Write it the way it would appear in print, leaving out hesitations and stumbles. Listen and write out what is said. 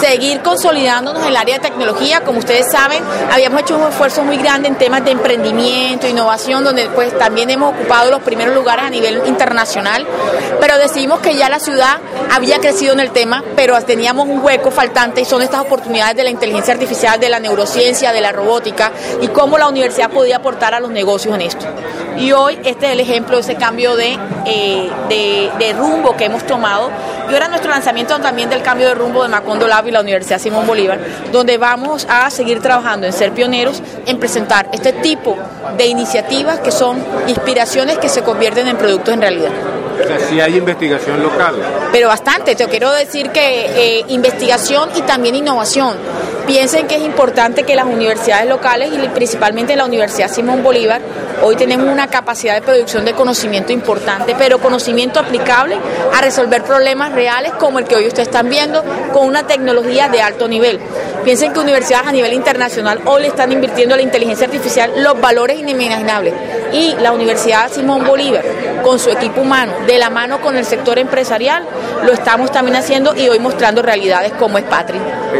seguir consolidándonos en el área de tecnología. Como ustedes saben, habíamos hecho un esfuerzo muy grande en temas de emprendimiento, innovación, donde pues también hemos ocupado los primeros lugares a nivel internacional, pero decidimos que ya la ciudad había crecido en el tema, pero teníamos un hueco faltante y son estas oportunidades de la inteligencia artificial, de la neurociencia, de la robótica y cómo la universidad podía aportar a los negocios en esto. Y hoy este es el ejemplo de ese cambio de rumbo que hemos tomado. Y ahora nuestro lanzamiento también del cambio de rumbo de Macondo Lab y la Universidad Simón Bolívar, donde vamos a seguir trabajando en ser pioneros en presentar este tipo de iniciativas que son inspiraciones que se convierten en productos en realidad. O sea, sí hay investigación local. Pero bastante, te quiero decir que investigación y también innovación. Piensen que es importante que las universidades locales y principalmente la Universidad Simón Bolívar, hoy tenemos una capacidad de producción de conocimiento importante, pero conocimiento aplicable a resolver problemas reales como el que hoy ustedes están viendo, con una tecnología de alto nivel. Piensen que universidades a nivel internacional hoy le están invirtiendo a la inteligencia artificial los valores inimaginables. Y la Universidad Simón Bolívar, con su equipo humano, de la mano con el sector empresarial, lo estamos también haciendo y hoy mostrando realidades como es Patria.